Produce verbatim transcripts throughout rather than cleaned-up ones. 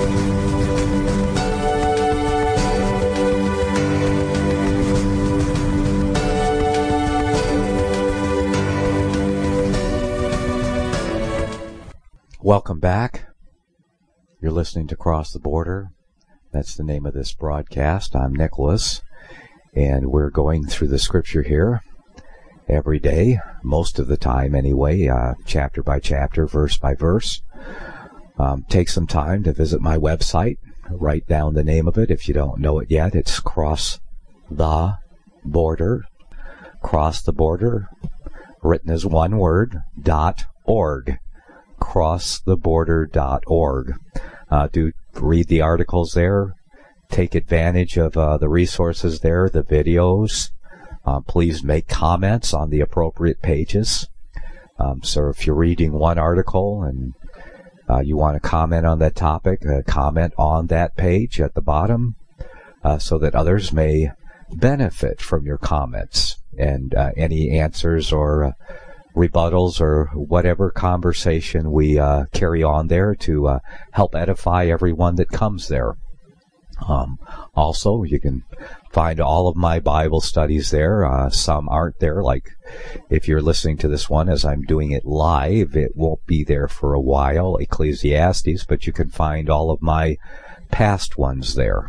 Welcome back. You're listening to Cross the Border. That's the name of this broadcast. I'm Nicholas, and we're going through the scripture here every day, most of the time anyway, uh, chapter by chapter, verse by verse. Um, take some time to visit my website. Write down the name of it if you don't know it yet. It's Cross the Border. Cross the Border, written as one word, dot org. cross the border dot org. Uh, do read the articles there. Take advantage of uh, the resources there, the videos. Uh, please make comments on the appropriate pages. Um, so if you're reading one article and uh, you want to comment on that topic, uh, comment on that page at the bottom uh, so that others may benefit from your comments and uh, any answers or uh, rebuttals or whatever conversation we uh, carry on there to uh, help edify everyone that comes there. Um, also, you can find all of my Bible studies there. Uh, some aren't there, like if you're listening to this one as I'm doing it live, it won't be there for a while, Ecclesiastes, but you can find all of my past ones there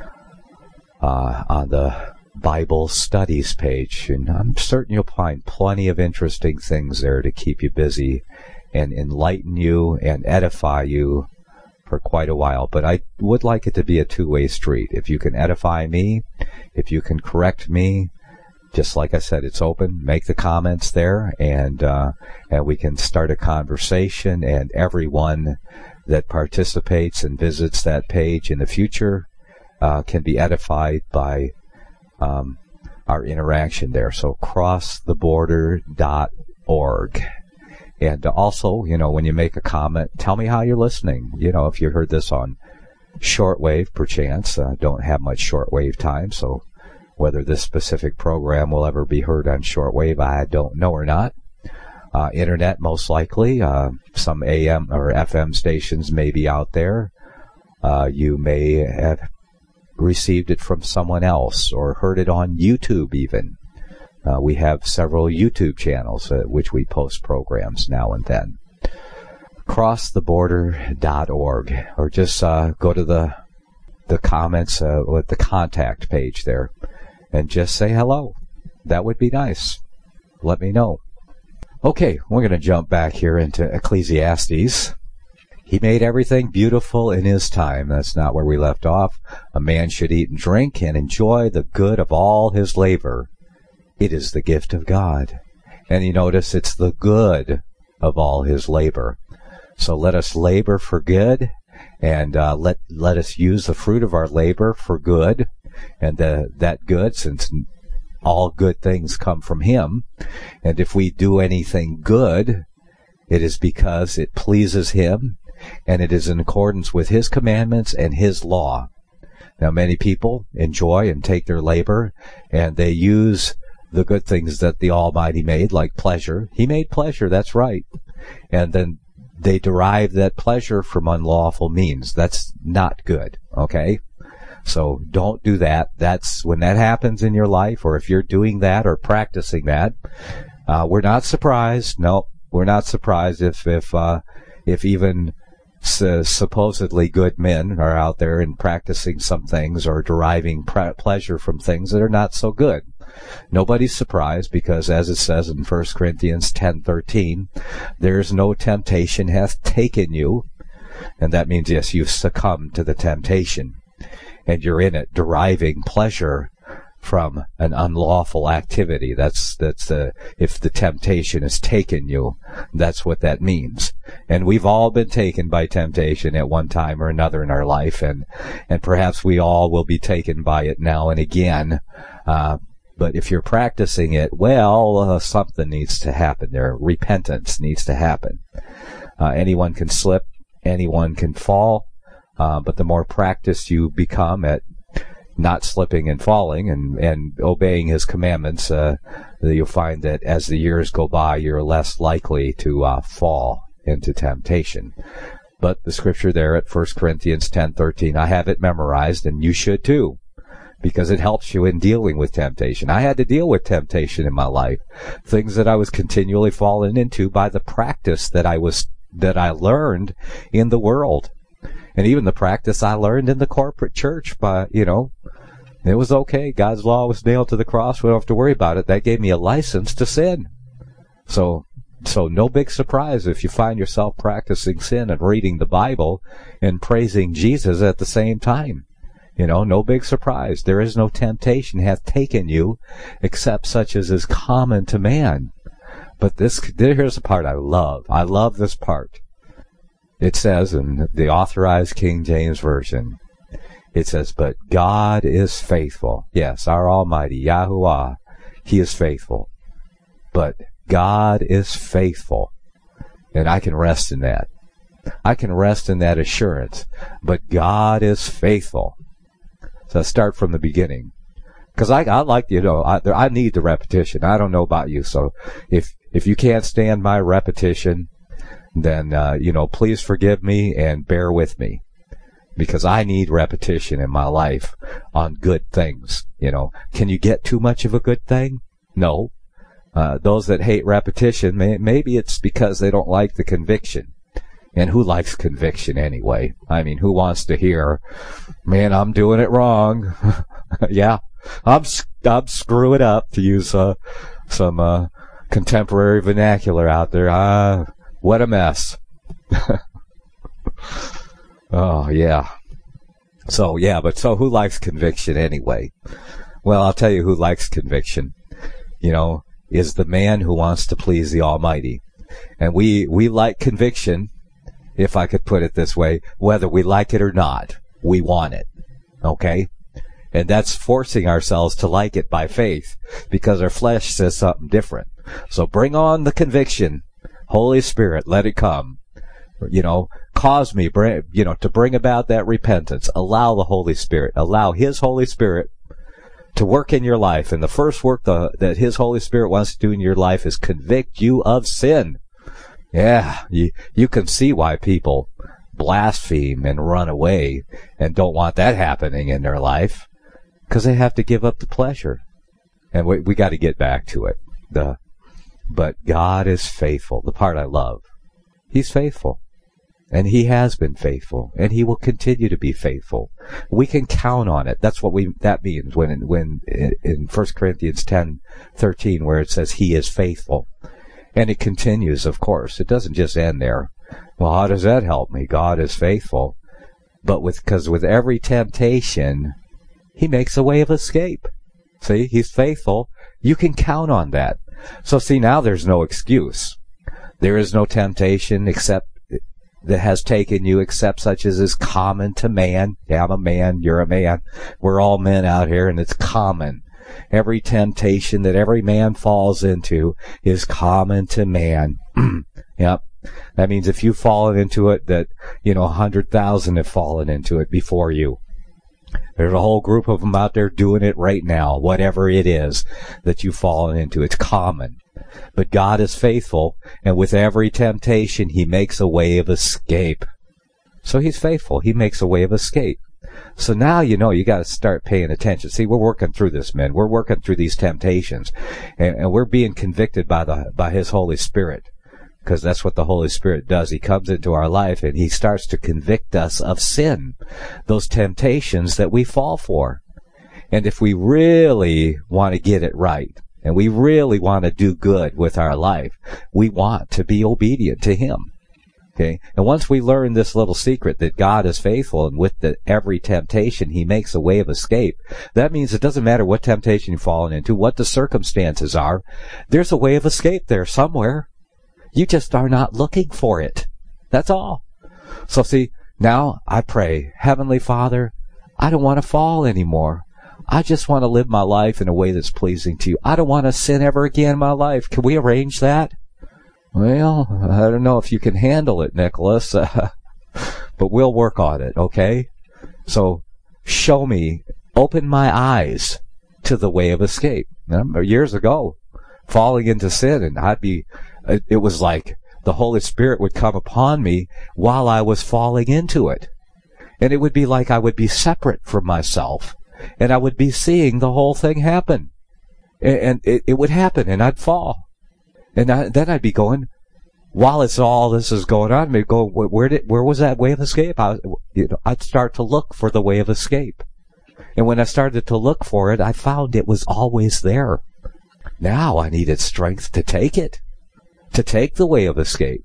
uh, on the Bible studies page, and I'm certain you'll find plenty of interesting things there to keep you busy and enlighten you and edify you for quite a while. But I would like it to be a two-way street. If you can edify me, if you can correct me, just like I said, it's open. Make the comments there, and uh, and we can start a conversation, and everyone that participates and visits that page in the future uh, can be edified by Um, our interaction there. So cross the border dot org. And also, you know, when you make a comment, tell me how you're listening. You know, if you heard this on shortwave, perchance, uh, don't have much shortwave time, so whether this specific program will ever be heard on shortwave, I don't know or not. Uh, internet, most likely. Uh, some A M or F M stations may be out there. Uh, you may have received it from someone else or heard it on YouTube even. Uh, we have several YouTube channels uh, which we post programs now and then. cross the border dot org, or just uh, go to the the comments uh, with the contact page there and just say hello. That would be nice. Let me know. Okay, we're going to jump back here into Ecclesiastes. He made everything beautiful in his time. That's not where we left off. A man should eat and drink and enjoy the good of all his labor. It is the gift of God. And you notice it's the good of all his labor. So let us labor for good, and uh, let let us use the fruit of our labor for good. And uh, that good, since all good things come from him. And if we do anything good, it is because it pleases him, and it is in accordance with his commandments and his law. Now, many people enjoy and take their labor, and they use the good things that the Almighty made, like pleasure. He made pleasure, that's right. And then they derive that pleasure from unlawful means. That's not good, okay? So don't do that. That's when that happens in your life, or if you're doing that or practicing that, uh, we're not surprised. No, we're not surprised if, if, uh, if even So supposedly good men are out there and practicing some things or deriving pre- pleasure from things that are not so good. Nobody's surprised, because as it says in First Corinthians ten thirteen, there is no temptation hath taken you. And that means, yes, you've succumbed to the temptation, and you're in it deriving pleasure from an unlawful activity. That's that's the if the temptation has taken you, that's what that means. And we've all been taken by temptation at one time or another in our life, and and perhaps we all will be taken by it now and again. Uh, but if you're practicing it, well, uh, something needs to happen there. Repentance needs to happen. Uh, anyone can slip, anyone can fall, uh, but the more practiced you become at not slipping and falling and, and obeying his commandments, uh, you'll find that as the years go by, you're less likely to uh, fall into temptation. But the scripture there at First Corinthians ten thirteen, I have it memorized, and you should too, because it helps you in dealing with temptation. I had to deal with temptation in my life, things that I was continually falling into by the practice that I was that I learned in the world, and even the practice I learned in the corporate church. By you know, it was okay. God's law was nailed to the cross. We don't have to worry about it. That gave me a license to sin. So, so no big surprise if you find yourself practicing sin and reading the Bible and praising Jesus at the same time. You know, no big surprise. There is no temptation hath taken you except such as is common to man. But this, here's the part I love. I love this part. It says in the Authorized King James Version, it says, but God is faithful. Yes, our Almighty, Yahuwah, He is faithful. But God is faithful. And I can rest in that. I can rest in that assurance. But God is faithful. So I start from the beginning. Because I, I like, you know, I, I need the repetition. I don't know about you. So if, if you can't stand my repetition, then, uh, you know, please forgive me and bear with me. Because I need repetition in my life on good things. You know, can you get too much of a good thing? No. Uh, those that hate repetition, may, maybe it's because they don't like the conviction. And who likes conviction anyway? I mean, who wants to hear, man, I'm doing it wrong. Yeah, I'm, I'm screwing up, to use uh, some uh, contemporary vernacular out there. Ah, what a mess. Oh, yeah. So, yeah, but so who likes conviction anyway? Well, I'll tell you who likes conviction, you know, is the man who wants to please the Almighty. And we, we like conviction, if I could put it this way, whether we like it or not. We want it. Okay? And that's forcing ourselves to like it by faith, because our flesh says something different. So bring on the conviction. Holy Spirit, let it come. You know, cause me, you know, to bring about that repentance. Allow the Holy Spirit, allow His Holy Spirit to work in your life. And the first work the, that His Holy Spirit wants to do in your life is convict you of sin. Yeah, you, you can see why people blaspheme and run away and don't want that happening in their life, because they have to give up the pleasure. And we, we got to get back to it. The, but God is faithful. The part I love. He's faithful. And He has been faithful, and He will continue to be faithful. We can count on it. That's what we, that means when, when in First Corinthians ten thirteen, where it says He is faithful. And it continues, of course. It doesn't just end there. Well, how does that help me? God is faithful. But with, cause with every temptation, He makes a way of escape. See, He's faithful. You can count on that. So see, now there's no excuse. There is no temptation except that has taken you except such as is common to man. Yeah, I'm a man. You're a man. We're all men out here, and it's common. Every temptation that every man falls into is common to man. Yep. That means if you've fallen into it, that, you know, a hundred thousand have fallen into it before you. There's a whole group of them out there doing it right now, whatever it is that you've fallen into. It's common. But God is faithful, and with every temptation, He makes a way of escape. So He's faithful. He makes a way of escape. So now, you know, you got to start paying attention. See, we're working through this, men. We're working through these temptations, and, and we're being convicted by the by His Holy Spirit, because that's what the Holy Spirit does. He comes into our life, and He starts to convict us of sin, those temptations that we fall for. And if we really want to get it right, and we really want to do good with our life, we want to be obedient to Him. Okay? And once we learn this little secret that God is faithful, and with the, every temptation He makes a way of escape, that means it doesn't matter what temptation you've fallen into, what the circumstances are, there's a way of escape there somewhere. You just are not looking for it. That's all. So see, now I pray, Heavenly Father, I don't want to fall anymore. I just want to live my life in a way that's pleasing to You. I don't want to sin ever again in my life. Can we arrange that? Well, I don't know if you can handle it, Nicholas, uh, but we'll work on it, okay? So show me, open my eyes to the way of escape. Now, years ago, falling into sin, and I'd be, it was like the Holy Spirit would come upon me while I was falling into it. And it would be like I would be separate from myself, and I would be seeing the whole thing happen. And it, it would happen, and I'd fall. And I, then I'd be going, while it's all this is going on, I'd go, where did, where was that way of escape? I, you know, I'd start to look for the way of escape. And when I started to look for it, I found it was always there. Now I needed strength to take it, to take the way of escape.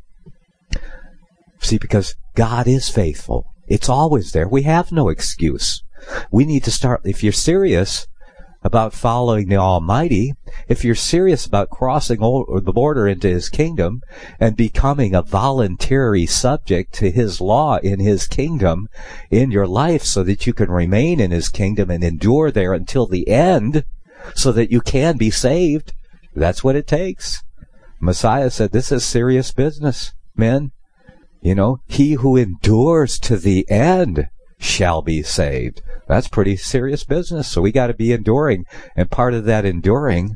See, because God is faithful. It's always there. We have no excuse. We need to start, if you're serious about following the Almighty, if you're serious about crossing the border into His kingdom and becoming a voluntary subject to His law in His kingdom in your life so that you can remain in His kingdom and endure there until the end so that you can be saved, that's what it takes. Messiah said, this is serious business, men. You know, he who endures to the end shall be saved. That's pretty serious business. So we got to be enduring. And part of that enduring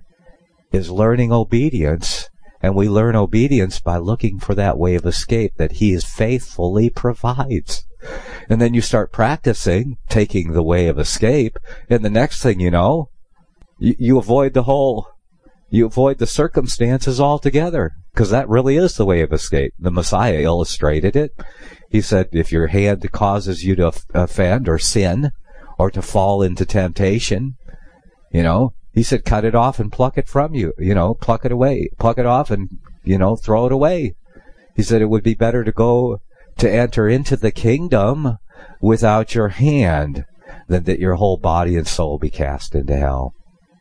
is learning obedience. And we learn obedience by looking for that way of escape that He faithfully provides. And then you start practicing taking the way of escape. And the next thing you know, you, you avoid the whole, you avoid the circumstances altogether. Because that really is the way of escape. The Messiah illustrated it. He said, if your hand causes you to offend or sin or to fall into temptation, you know, He said, cut it off and pluck it from you. You know, pluck it away. Pluck it off and, you know, throw it away. He said it would be better to go to enter into the kingdom without your hand than that your whole body and soul be cast into hell.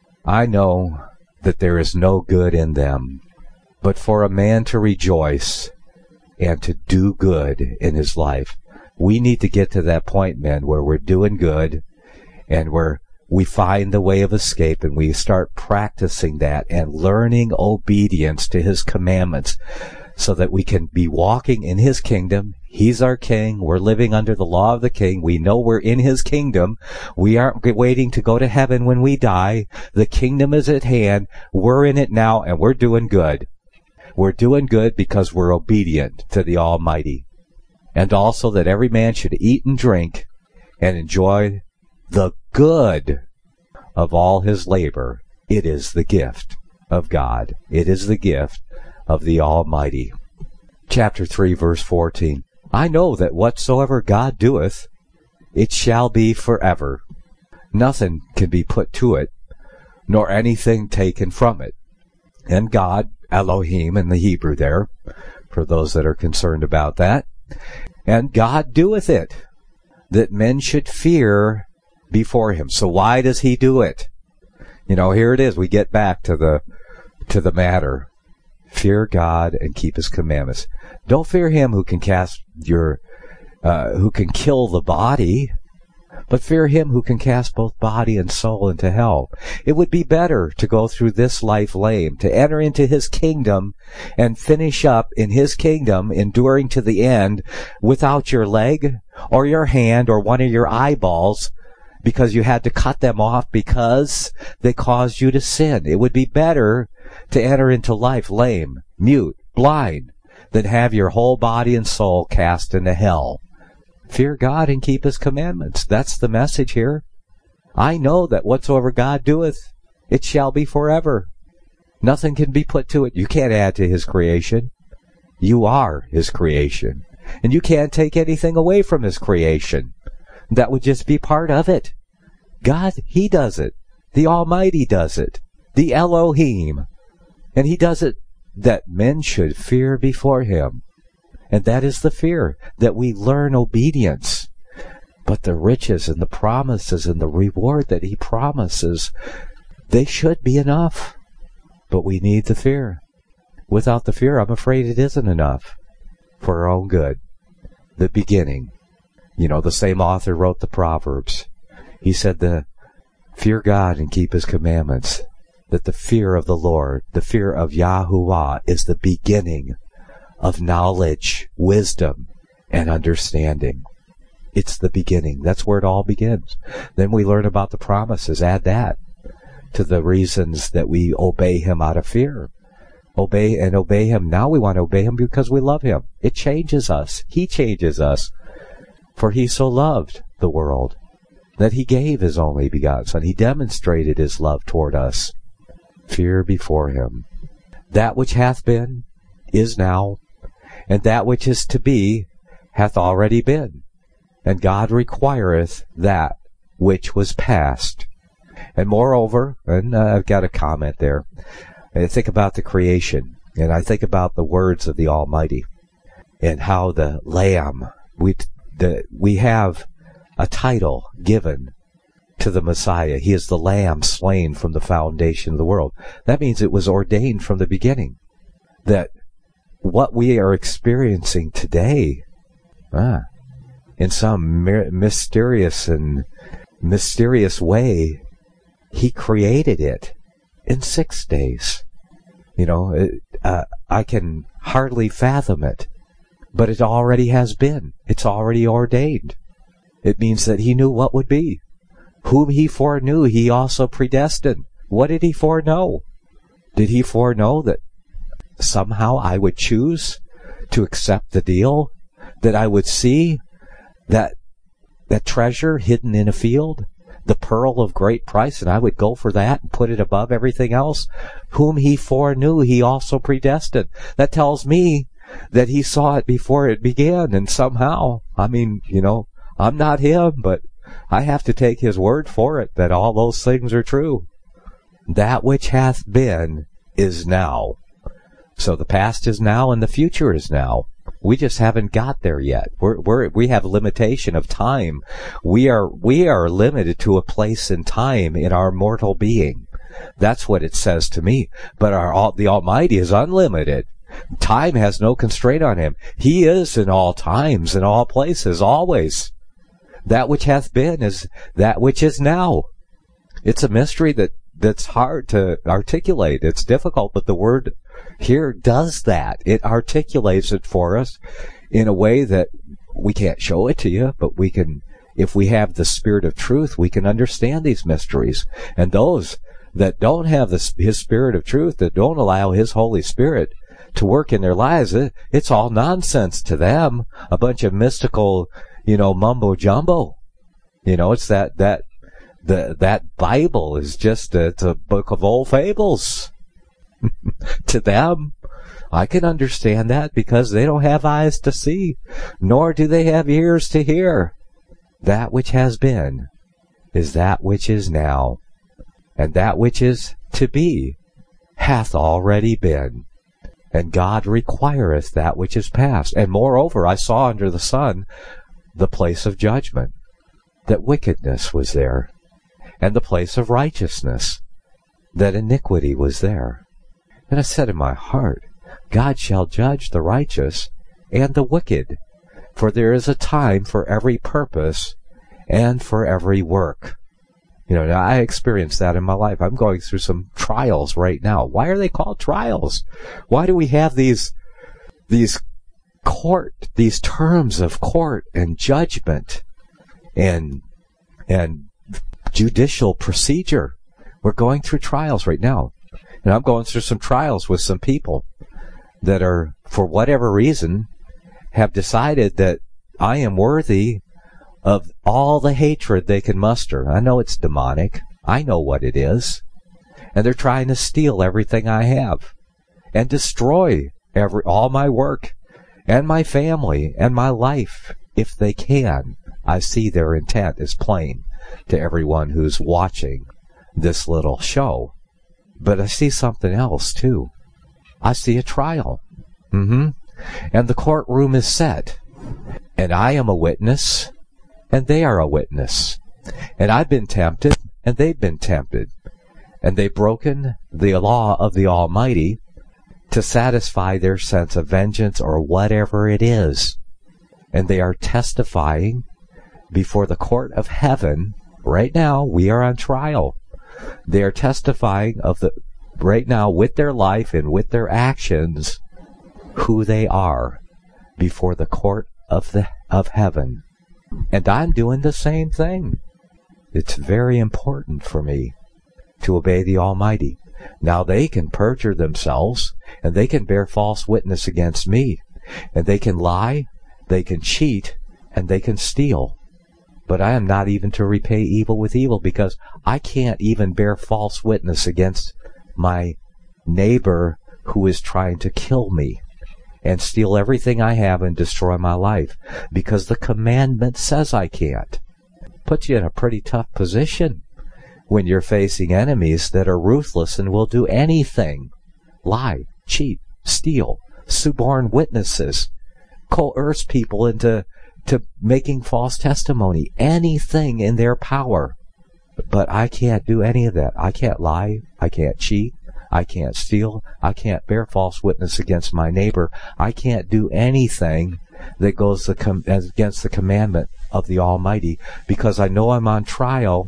I know that there is no good in them. But for a man to rejoice and to do good in his life, we need to get to that point, men, where we're doing good and where we find the way of escape and we start practicing that and learning obedience to His commandments so that we can be walking in His kingdom. He's our king. We're living under the law of the king. We know we're in His kingdom. We aren't waiting to go to heaven when we die. The kingdom is at hand. We're in it now and we're doing good. We're doing good because we're obedient to the Almighty. And also that every man should eat and drink and enjoy the good of all his labor. It is the gift of God. It is the gift of the Almighty. Chapter three, verse fourteen. I know that whatsoever God doeth, it shall be forever. Nothing can be put to it, nor anything taken from it. And God, Elohim in the Hebrew there, for those that are concerned about that. And God doeth it, that men should fear before Him. So why does He do it? You know, here it is. We get back to the to the matter. Fear God and keep His commandments. Don't fear Him who can cast your, uh, who can kill the body, but fear Him who can cast both body and soul into hell. It would be better to go through this life lame, to enter into His kingdom and finish up in His kingdom, enduring to the end, without your leg or your hand or one of your eyeballs, because you had to cut them off because they caused you to sin. It would be better to enter into life lame, mute, blind, than have your whole body and soul cast into hell. Fear God and keep His commandments. That's the message here. I know that whatsoever God doeth, it shall be forever. Nothing can be put to it. You can't add to His creation. You are His creation. And you can't take anything away from His creation. That would just be part of it. God, He does it. The Almighty does it. The Elohim. And He does it that men should fear before Him. And that is the fear, that we learn obedience. But the riches and the promises and the reward that He promises, they should be enough. But we need the fear. Without the fear, I'm afraid it isn't enough for our own good. The beginning. You know, the same author wrote the Proverbs. He said, the fear God and keep His commandments. That the fear of the Lord, the fear of Yahuwah, is the beginning of knowledge, wisdom, and understanding. It's the beginning. That's where it all begins. Then we learn about the promises. Add that to the reasons that we obey Him out of fear. obey and obey him. Now we want to obey him because we love him. It changes us. He changes us. For he so loved the world that he gave his only begotten Son. He demonstrated his love toward us. Fear before him. That which hath been is now, and that which is to be hath already been. And God requireth that which was past. And moreover, and uh, I've got a comment there, I think about the creation, and I think about the words of the Almighty, and how the Lamb, we, the, we have a title given to the Messiah. He is the Lamb slain from the foundation of the world. That means it was ordained from the beginning that what we are experiencing today, ah, in some my- mysterious and mysterious way, he created it in six days. You know, it, uh, I can hardly fathom it, but it already has been. It's already ordained. It means that he knew what would be. Whom he foreknew, he also predestined. What did he foreknow? Did he foreknow that somehow I would choose to accept the deal? That I would see that that treasure hidden in a field, the pearl of great price, and I would go for that and put it above everything else? Whom he foreknew, he also predestined. That tells me that he saw it before it began, and somehow, I mean, you know, I'm not him, but I have to take his word for it that all those things are true. That which hath been is now. So the past is now and the future is now. We just haven't got there yet. We're, we're, we have limitation of time. We are, we are limited to a place in time in our mortal being. That's what it says to me. But our, the Almighty is unlimited. Time has no constraint on him. He is in all times, in all places, always. That which hath been is that which is now. It's a mystery that, that's hard to articulate. It's difficult, but the word here does that. It articulates it for us in a way that we can't show it to you, but we can, if we have the Spirit of truth, we can understand these mysteries. And those that don't have the, his Spirit of truth, that don't allow his Holy Spirit to work in their lives, it, it's all nonsense to them. A bunch of mystical, you know, mumbo jumbo. You know, it's that, that, the, that Bible is just a, it's a book of old fables. To them, I can understand that because they don't have eyes to see, nor do they have ears to hear. That which has been is that which is now, and that which is to be hath already been. And God requireth that which is past. And moreover, I saw under the sun the place of judgment, that wickedness was there, and the place of righteousness, that iniquity was there. And I said in my heart, God shall judge the righteous and the wicked, for there is a time for every purpose and for every work. You know, I experienced that in my life. I'm going through some trials right now. Why are they called trials? Why do we have these, these court, these terms of court and judgment and, and judicial procedure? We're going through trials right now. And I'm going through some trials with some people that are, for whatever reason, have decided that I am worthy of all the hatred they can muster. I know it's demonic. I know what it is. And they're trying to steal everything I have and destroy every, all my work and my family and my life if they can. I see their intent is plain to everyone who's watching this little show. But I see something else, too. I see a trial. Mm-hmm. And the courtroom is set. And I am a witness, and they are a witness. And I've been tempted, and they've been tempted. And they've broken the law of the Almighty to satisfy their sense of vengeance or whatever it is. And they are testifying before the court of heaven. Right now, we are on trial. They are testifying of the, right now, with their life and with their actions, who they are before the court of the, of heaven. And I'm doing the same thing. It's very important for me to obey the Almighty. Now they can perjure themselves, and they can bear false witness against me, and they can lie, they can cheat, and they can steal. But I am not even to repay evil with evil, because I can't even bear false witness against my neighbor who is trying to kill me and steal everything I have and destroy my life, because the commandment says I can't. Puts you in a pretty tough position when you're facing enemies that are ruthless and will do anything. Lie, cheat, steal, suborn witnesses, coerce people into to making false testimony, anything in their power. But I can't do any of that. I can't lie. I can't cheat. I can't steal. I can't bear false witness against my neighbor. I can't do anything that goes the com- against the commandment of the Almighty, because I know I'm on trial,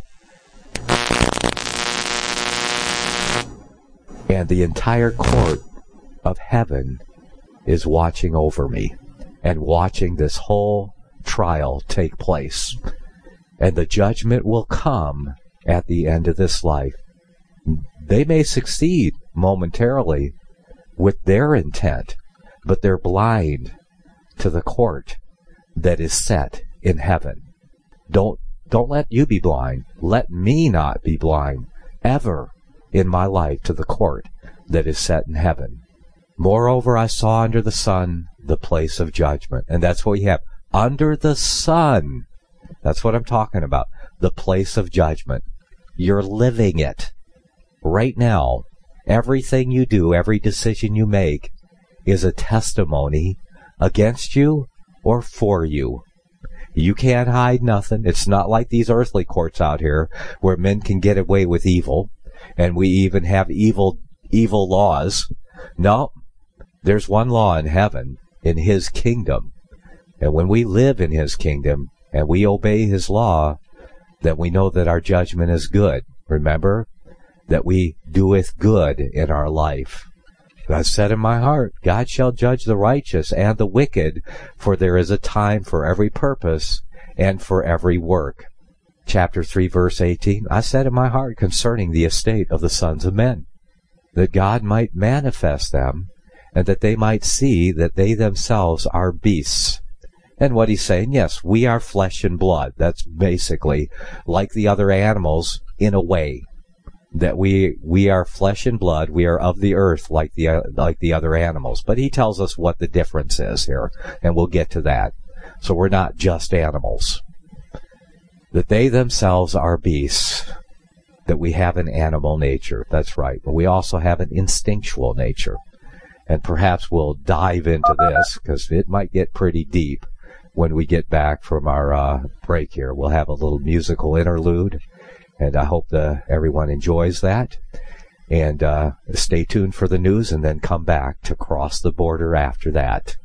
and the entire court of heaven is watching over me and watching this whole trial take place. And the judgment will come at the end of this life. They may succeed momentarily with their intent, but they're blind to the court that is set in heaven. Don't don't let you be blind. Let me not be blind ever in my life to the court that is set in heaven. Moreover, I saw under the sun the place of judgment. And that's what we have. Under the sun. That's what I'm talking about. The place of judgment. You're living it. Right now, everything you do, every decision you make, is a testimony against you or for you. You can't hide nothing. It's not like these earthly courts out here where men can get away with evil, and we even have evil, evil laws. No, there's one law in heaven, in His kingdom. And when we live in His kingdom and we obey His law, then we know that our judgment is good. Remember that we doeth good in our life. I said in my heart, God shall judge the righteous and the wicked, for there is a time for every purpose and for every work. Chapter three, verse eighteen, I said in my heart concerning the estate of the sons of men, that God might manifest them, and that they might see that they themselves are beasts. And what he's saying, yes, we are flesh and blood. That's basically like the other animals in a way. That we we are flesh and blood, we are of the earth like the uh, like the other animals. But he tells us what the difference is here, and we'll get to that. So we're not just animals. That they themselves are beasts. That we have an animal nature. That's right. But we also have an instinctual nature. And perhaps we'll dive into this, because it might get pretty deep when we get back from our uh, break here. We'll have a little musical interlude. And I hope that everyone enjoys that. And uh, stay tuned for the news, and then come back to Cross the Border after that.